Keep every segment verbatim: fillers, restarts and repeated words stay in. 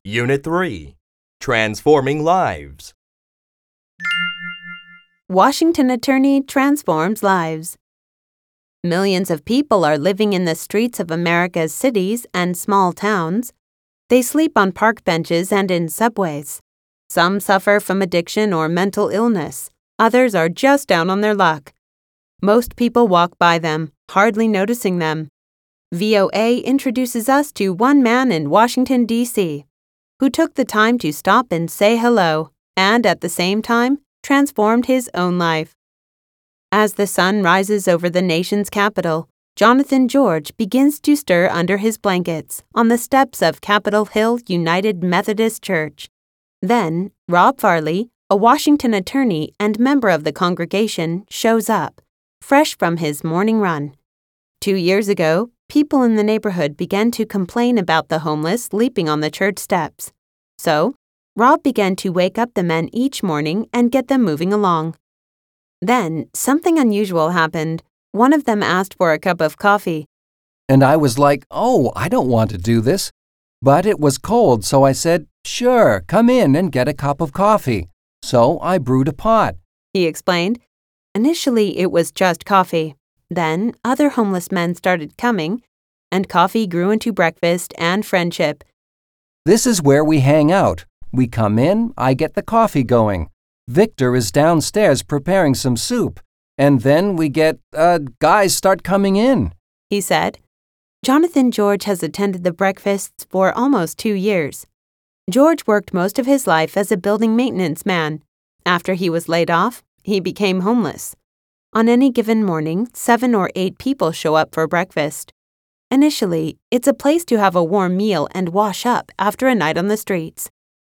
Unit three, Transforming Lives. Washington attorney transforms lives. Millions of people are living in the streets of America's cities and small towns. They sleep on park benches and in subways. Some suffer from addiction or mental illness. Others are just down on their luck. Most people walk by them, hardly noticing them. V O A introduces us to one man in Washington, D C, who took the time to stop and say hello, and at the same time, transformed his own life. As the sun rises over the nation's capital, Jonathan George begins to stir under his blankets on the steps of Capitol Hill United Methodist Church. Then, Rob Farley, a Washington attorney and member of the congregation, shows up, fresh from his morning run. Two years ago, people in the neighborhood began to complain about the homeless leaping on the church steps. So, Rob began to wake up the men each morning and get them moving along. Then, something unusual happened. One of them asked for a cup of coffee. And I was like, oh, I don't want to do this. But it was cold, so I said, sure, come in and get a cup of coffee. So I brewed a pot, He explained. Initially, it was just coffee. Then, other homeless men started coming, and coffee grew into breakfast and friendship. This is where we hang out. We come in, I get the coffee going. Victor is downstairs preparing some soup. And then we get, uh, guys start coming in, He said. Jonathan George has attended the breakfasts for almost two years. George worked most of his life as a building maintenance man. After he was laid off, he became homeless. On any given morning, seven or eight people show up for breakfast. Initially, it's a place to have a warm meal and wash up after a night on the streets.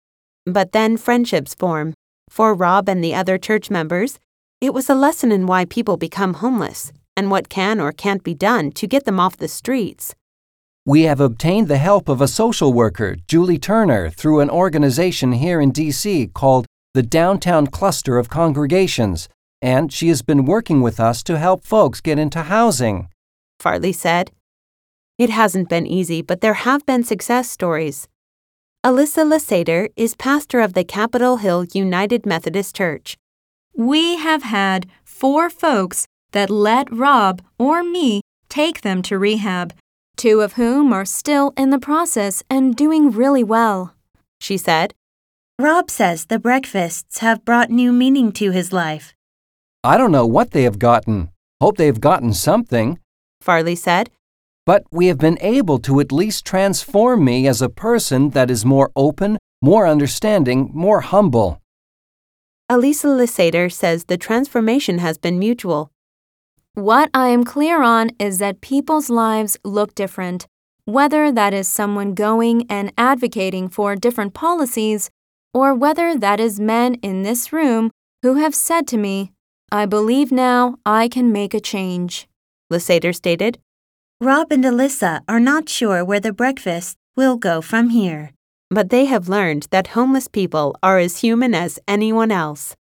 But then friendships form. For Rob and the other church members, it was a lesson in why people become homeless and what can or can't be done to get them off the streets. We have obtained the help of a social worker, Julie Turner, through an organization here in D C called the Downtown Cluster of Congregations, and she has been working with us to help folks get into housing, Farley said. It hasn't been easy, but there have been success stories. Alyssa Lasater is pastor of the Capitol Hill United Methodist Church. We have had four folks that let Rob or me take them to rehab, two of whom are still in the process and doing really well, She said. Rob says the breakfasts have brought new meaning to his life. I don't know what they have gotten. Hope they have gotten something. Farley said. But we have been able to at least transform me as a person that is more open, more understanding, more humble. Alyssa Lasater says the transformation has been mutual. What I am clear on is that people's lives look different, whether that is someone going and advocating for different policies, or whether that is men in this room who have said to me, I believe now I can make a change, Lasater stated. Rob and Alyssa are not sure where the breakfast will go from here. But they have learned that homeless people are as human as anyone else.